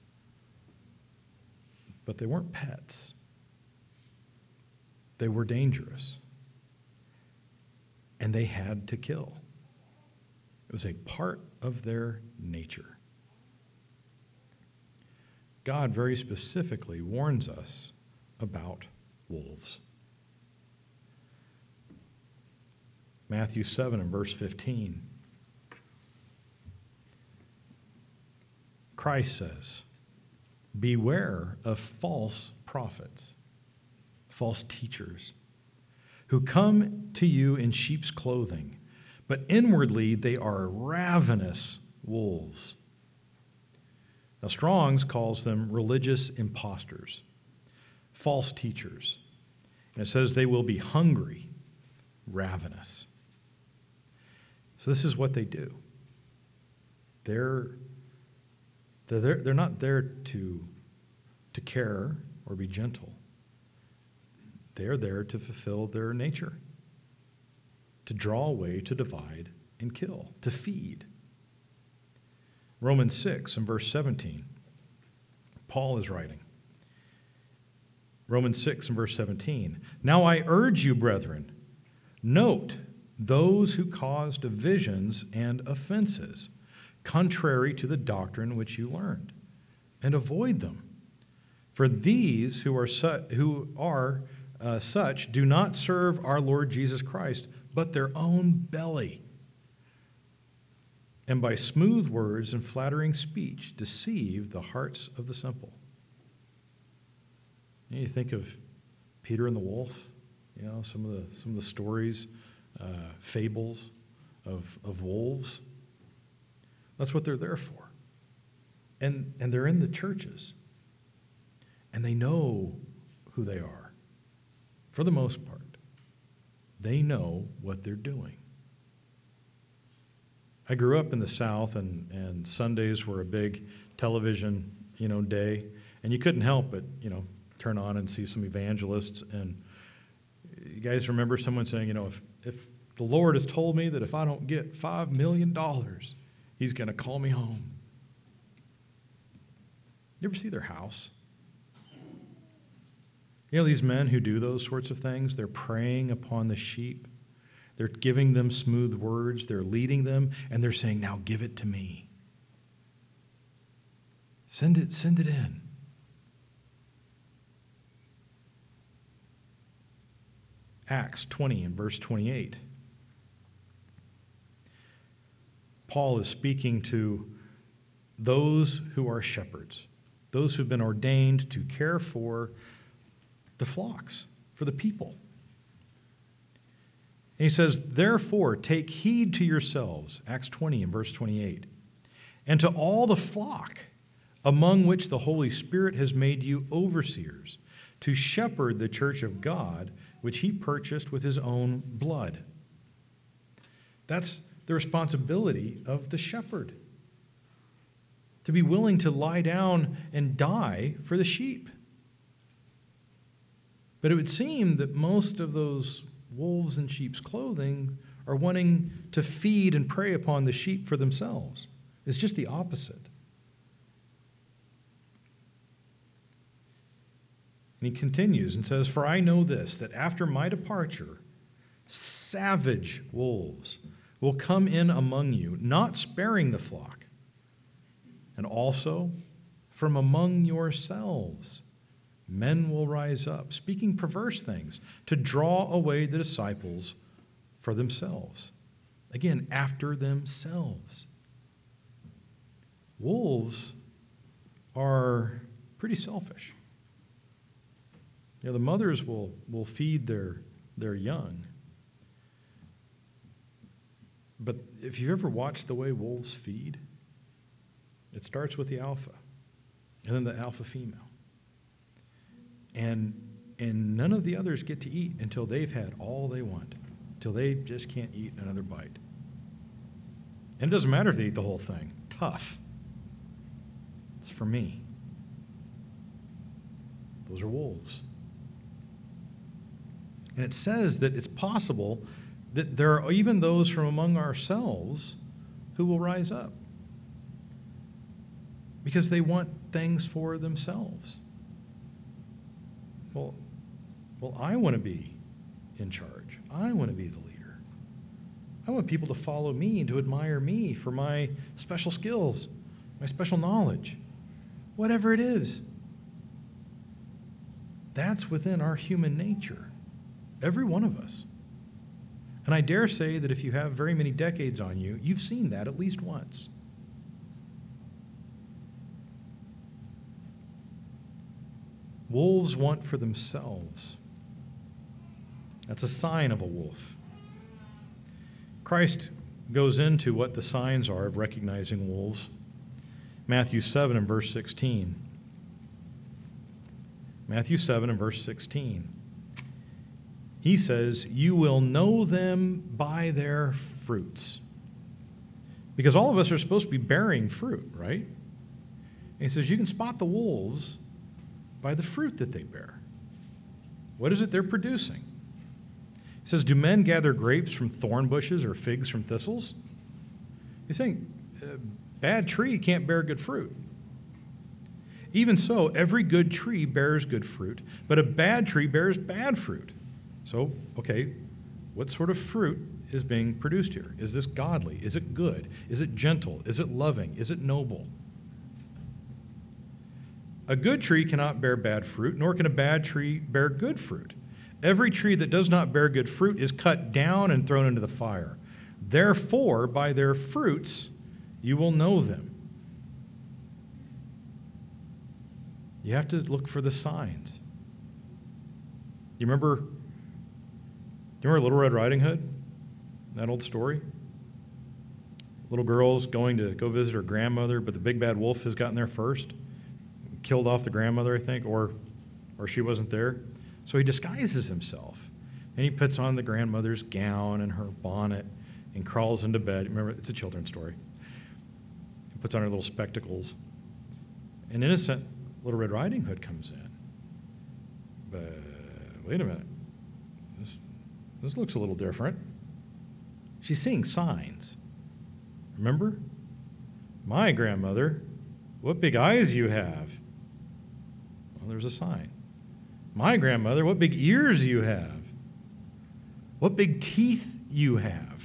But they weren't pets. They were dangerous. And they had to kill. It was a part of their nature. God very specifically warns us about wolves. Matthew seven and verse fifteen. Christ says, beware of false prophets, false teachers, who come to you in sheep's clothing, but inwardly they are ravenous wolves. Now, Strong's calls them religious impostors, false teachers. And it says they will be hungry, ravenous. So this is what they do. They're, they're, they're not there to, to care or be gentle. They're there to fulfill their nature, to draw away, to divide, and kill, to feed. Romans six and verse seventeen, Paul is writing, Romans six and verse seventeen. Now I urge you, brethren, note those who cause divisions and offenses, contrary to the doctrine which you learned, and avoid them. For these who are, su- who are uh, such do not serve our Lord Jesus Christ, but their own belly, and by smooth words and flattering speech deceive the hearts of the simple. You think of Peter and the wolf, you know, some of the some of the stories, uh, fables of of wolves. That's what they're there for. And and they're in the churches. And they know who they are. For the most part. They know what they're doing. I grew up in the South, and, and Sundays were a big television, you know, day. And you couldn't help but, you know, turn on and see some evangelists. And you guys remember someone saying, you know, if, if the Lord has told me that if I don't get five million dollars, He's going to call me home. You ever see their house? You know, these men who do those sorts of things, they're preying upon the sheep. They're giving them smooth words. They're leading them, and they're saying, now give it to me. Send it, send it in. Acts twenty and verse twenty-eight. Paul is speaking to those who are shepherds, those who've been ordained to care for the flocks, for the people. And he says, therefore, take heed to yourselves, Acts twenty and verse twenty-eight, and to all the flock among which the Holy Spirit has made you overseers, to shepherd the church of God, which He purchased with His own blood. That's the responsibility of the shepherd. To be willing to lie down and die for the sheep. But it would seem that most of those wolves in sheep's clothing are wanting to feed and prey upon the sheep for themselves. It's just the opposite. And he continues and says, for I know this, that after my departure, savage wolves will come in among you, not sparing the flock. And also, from among yourselves, men will rise up, speaking perverse things, to draw away the disciples for themselves. Again, after themselves. Wolves are pretty selfish. You know, the mothers will, will feed their, their young. But if you've ever watched the way wolves feed, it starts with the alpha, and then the alpha female. And and none of the others get to eat until they've had all they want, until they just can't eat another bite. And it doesn't matter if they eat the whole thing. Tough. It's for me. Those are wolves. And it says that it's possible that there are even those from among ourselves who will rise up because they want things for themselves. Well, well, I want to be in charge. I want to be the leader. I want people to follow me and to admire me for my special skills, my special knowledge, whatever it is. That's within our human nature, every one of us. And I dare say that if you have very many decades on you, you've seen that at least once. Wolves want for themselves. That's a sign of a wolf. Christ goes into what the signs are of recognizing wolves. Matthew seven and verse sixteen. Matthew seven and verse sixteen. He says, you will know them by their fruits. Because all of us are supposed to be bearing fruit, right? And he says, you can spot the wolves by the fruit that they bear. What is it they're producing? He says, do men gather grapes from thorn bushes or figs from thistles? He's saying, a bad tree can't bear good fruit. even so, every good tree bears good fruit, but a bad tree bears bad fruit. So, okay, what sort of fruit is being produced here? Is this godly? Is it good? Is it gentle? Is it loving? Is it noble? A good tree cannot bear bad fruit, nor can a bad tree bear good fruit. Every tree that does not bear good fruit is cut down and thrown into the fire. Therefore, by their fruits you will know them. You have to look for the signs. You remember, do you remember Little Red Riding Hood? That old story? Little girl's going to go visit her grandmother, but the big bad wolf has gotten there first. Killed off the grandmother, I think, or or she wasn't there. So he disguises himself. And he puts on the grandmother's gown and her bonnet and crawls into bed. Remember, it's a children's story. He puts on her little spectacles. An innocent Little Red Riding Hood comes in. But wait a minute. This, this looks a little different. She's seeing signs. Remember? My grandmother, what big eyes you have. Well, there's a sign. My grandmother, what big ears you have. What big teeth you have.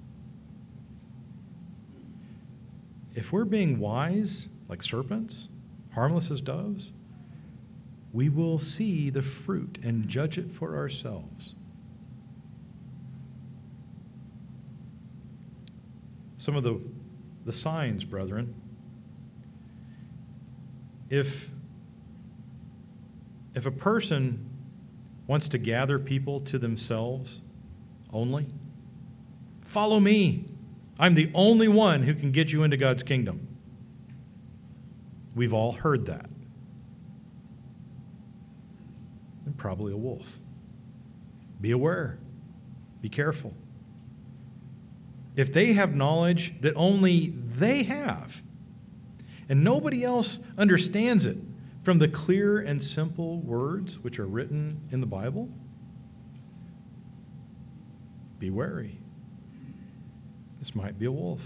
If we're being wise like serpents, harmless as doves, we will see the fruit and judge it for ourselves. Some of the, the signs, brethren. If, if a person wants to gather people to themselves only, follow me. I'm the only one who can get you into God's kingdom. We've all heard that. And probably a wolf. Be aware. Be careful. If they have knowledge that only they have, and nobody else understands it from the clear and simple words which are written in the Bible, be wary. This might be a wolf.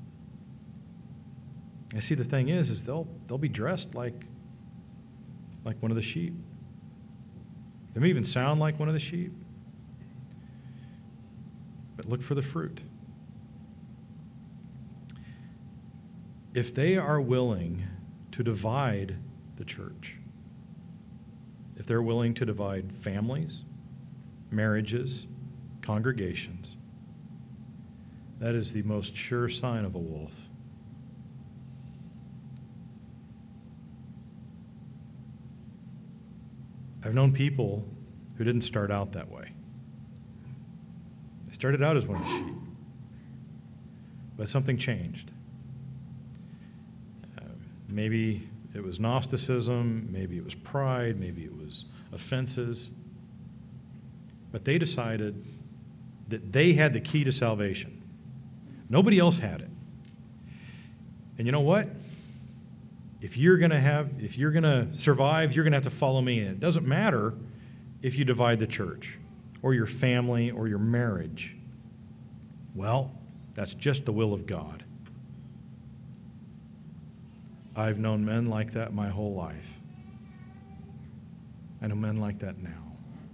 I see the thing is, is they'll they'll be dressed like like one of the sheep. They may even sound like one of the sheep. But look for the fruit. If they are willing to divide the church, if they're willing to divide families, marriages, congregations, that is the most sure sign of a wolf. I've known people who didn't start out that way. They started out as one of the sheep, but something changed. Maybe it was Gnosticism, maybe it was pride, maybe it was offenses. But they decided that they had the key to salvation. Nobody else had it. And you know what? If you're going to have, if you're going to survive, you're going to have to follow me. And it doesn't matter if you divide the church or your family or your marriage. Well, that's just the will of God. I've known men like that my whole life. I know men like that now.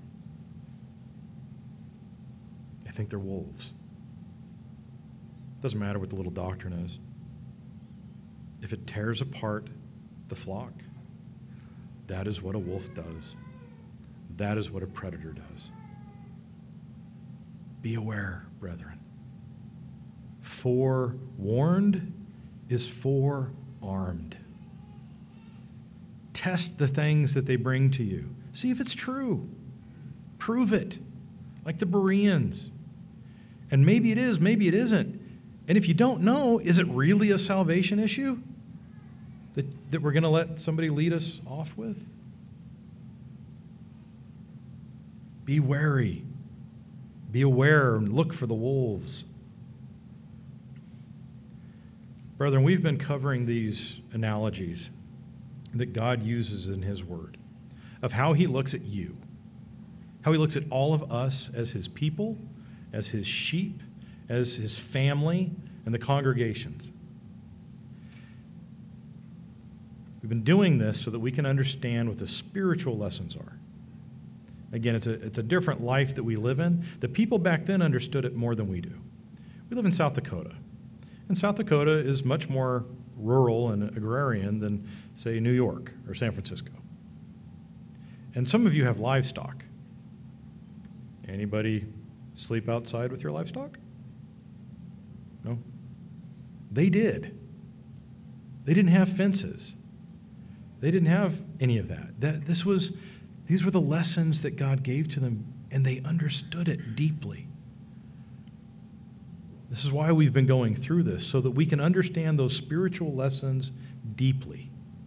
I think they're wolves. Doesn't matter what the little doctrine is. If it tears apart the flock, that is what a wolf does. That is what a predator does. Be aware, brethren. Forewarned is forearmed. Test the things that they bring to you. See if it's true. Prove it. Like the Bereans. And maybe it is, maybe it isn't. And if you don't know, is it really a salvation issue that, that we're going to let somebody lead us off with? Be wary. Be aware and look for the wolves. Brethren, we've been covering these analogies that God uses in His Word of how He looks at you, how He looks at all of us as His people, as His sheep, as His family, and the congregations. We've been doing this so that we can understand what the spiritual lessons are. Again, it's a, it's a different life that we live in. The people back then understood it more than we do. We live in South Dakota. And South Dakota is much more rural and agrarian than, say, New York or San Francisco. And some of you have livestock. Anybody sleep outside with your livestock? No? They did. They didn't have fences. They didn't have any of that. That this was, these were the lessons that God gave to them, and they understood it deeply. This is why we've been going through this, so that we can understand those spiritual lessons deeply.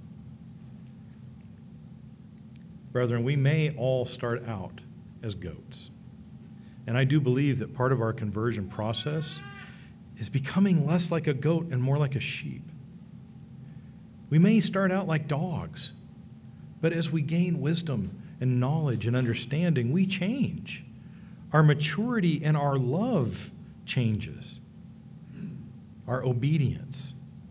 Brethren, we may all start out as goats. And I do believe that part of our conversion process is becoming less like a goat and more like a sheep. We may start out like dogs, but as we gain wisdom and knowledge and understanding, we change. Our maturity and our love changes. Our obedience.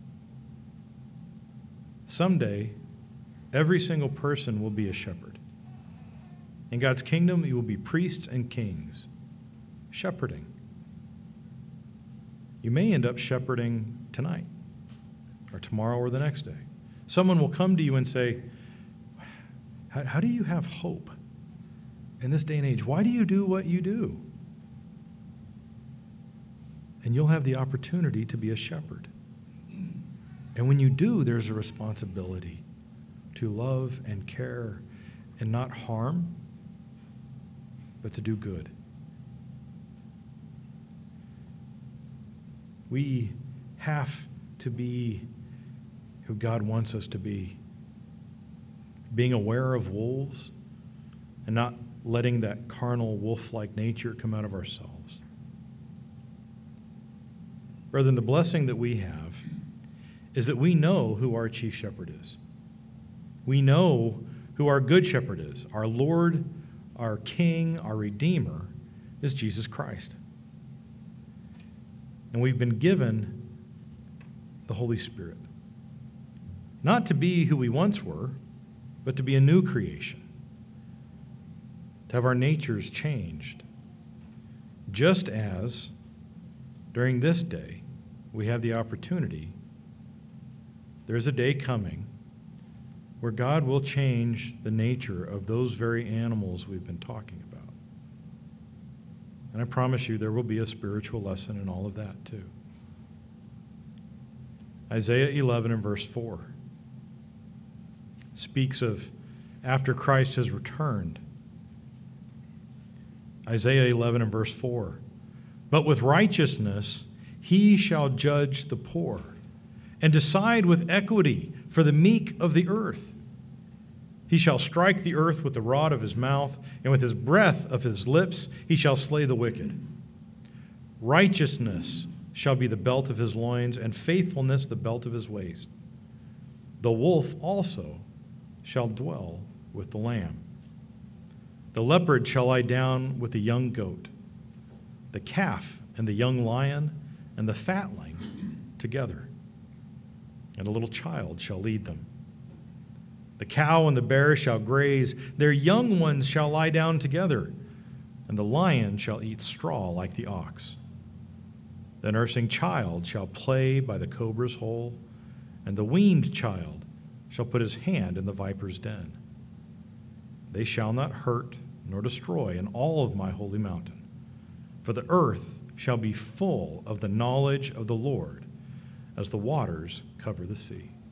Someday, every single person will be a shepherd. In God's kingdom, you will be priests and kings, shepherding. You may end up shepherding tonight, or tomorrow, or the next day. Someone will come to you and say, how, how do you have hope in this day and age? Why do you do what you do? And you'll have the opportunity to be a shepherd. And when you do, there's a responsibility to love and care and not harm, but to do good. We have to be who God wants us to be. Being aware of wolves and not letting that carnal wolf-like nature come out of ourselves. Brethren, the blessing that we have is that we know who our chief shepherd is. We know who our good shepherd is. Our Lord, our King, our Redeemer is Jesus Christ. And we've been given the Holy Spirit. Not to be who we once were, but to be a new creation. To have our natures changed. Just as during this day, we have the opportunity, there's a day coming where God will change the nature of those very animals we've been talking about. And I promise you there will be a spiritual lesson in all of that too. Isaiah eleven and verse four speaks of after Christ has returned. Isaiah eleven and verse four. But with righteousness he shall judge the poor, and decide with equity for the meek of the earth. He shall strike the earth with the rod of his mouth, and with his breath of his lips he shall slay the wicked. Righteousness shall be the belt of his loins, and faithfulness the belt of his waist. The wolf also shall dwell with the lamb. The leopard shall lie down with the young goat, the calf and the young lion and the fatling together, and a little child shall lead them. The cow and the bear shall graze, their young ones shall lie down together, and the lion shall eat straw like the ox. The nursing child shall play by the cobra's hole, and the weaned child shall put his hand in the viper's den. They shall not hurt nor destroy in all of my holy mountain, for the earth shall be full of the knowledge of the Lord as the waters cover the sea.